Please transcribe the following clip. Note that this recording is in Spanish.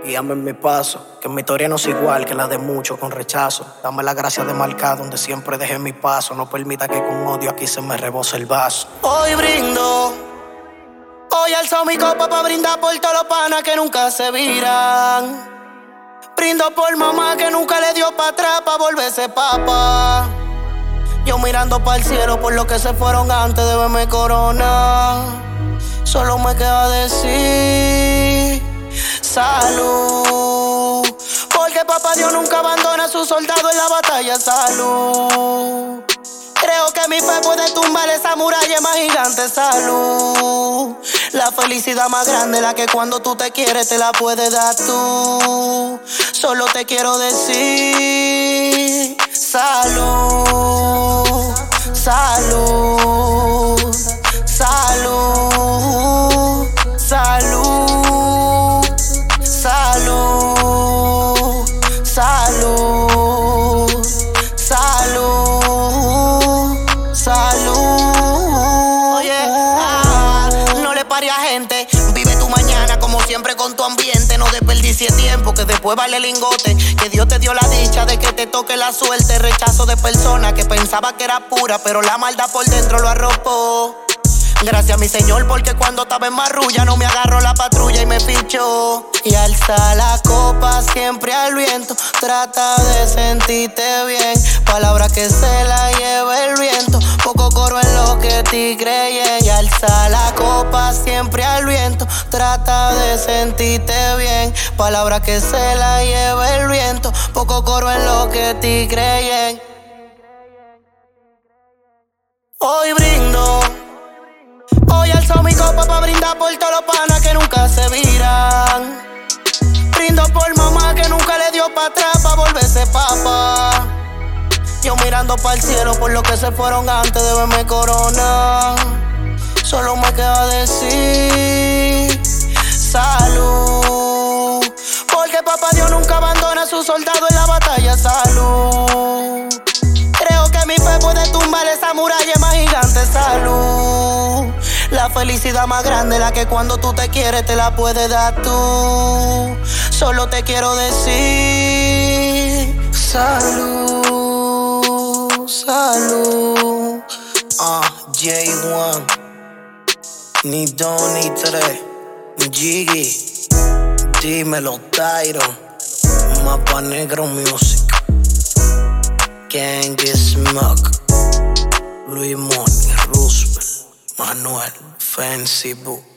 Guíame en mi paso, que mi historia no es igual que la de muchos con rechazo. Dame la gracia de marcar donde siempre dejé mi paso. No permita que con odio aquí se me rebose el vaso. Hoy brindo, hoy alzo mi copa pa' brindar por todos los panas que nunca se viran. Brindo por mamá que nunca le dio pa' atrás pa' volverse papa. Yo mirando pa'l cielo por los que se fueron antes de verme corona. Solo me queda decir salud, porque papá Dios nunca abandona a sus soldados en la batalla. Salud, creo que mi fe puede tumbar esa muralla más gigante. Salud, la felicidad más grande, la que cuando tú te quieres te la puedes dar tú. Solo te quiero decir salud, salud, salud, salud, salud, salud, salud, salud. Oye, no le pare a gente, vive tu mañana como siempre con tu ambiente. No desperdicie tiempo que después vale el lingote. Que Dios te dio la dicha de que te toque la suerte. Rechazo de personas que pensaba que era pura, pero la maldad por dentro lo arropó. Gracias a mi Señor porque cuando estaba en marrulla no me agarró la patrulla y me fichó. Y alza la copa siempre al viento, trata de sentirte bien. Palabra que se la lleva el viento, poco coro en lo que te creyen. Y alza la copa siempre al viento, trata de sentirte bien. Palabra que se la lleva el viento, poco coro en lo que te creyen. Hoy brindo, hoy alzo mi copa pa' brindar por todos los panas que nunca se viran. Brindo por mamá que nunca le dio pa' atrás pa' volverse papa. Yo mirando pa'l cielo por los que se fueron antes de verme corona. Solo me queda decir salud, porque papá Dios nunca abandona a sus soldados en la batalla. Salud, creo que mi fe puede tumbar esa muralla más gigante. Salud, la felicidad más grande, la que cuando tú te quieres te la puedes dar tú. Solo te quiero decir salud, salud. J1, ni 2 ni 3, Jiggy, dímelo Tyron, Mapa Negro Music, Gang Smoke, Luis Moni, Roosevelt, Manuel, Fancy Book.